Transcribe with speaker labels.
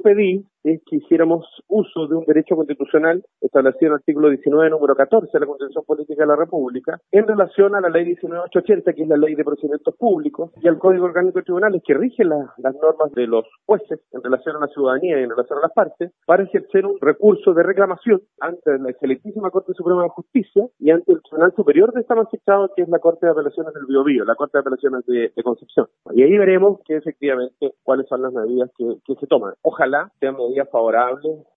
Speaker 1: pedí es que hiciéramos uso de un derecho constitucional establecido en el artículo 19, número 14 de la Constitución Política de la República, en relación a la ley 19.880, que es la ley de procedimientos públicos, y al Código Orgánico de Tribunales, que rige las normas de los jueces en relación a la ciudadanía y en relación a las partes, para ejercer un recurso de reclamación ante la excelentísima Corte Suprema de Justicia y ante el Tribunal Superior de Estado Magistrado, que es la Corte de Apelaciones del Biobío, la Corte de Apelaciones de Concepción. Y ahí veremos que efectivamente cuáles son las medidas que se toman. Ojalá sean medidas favorables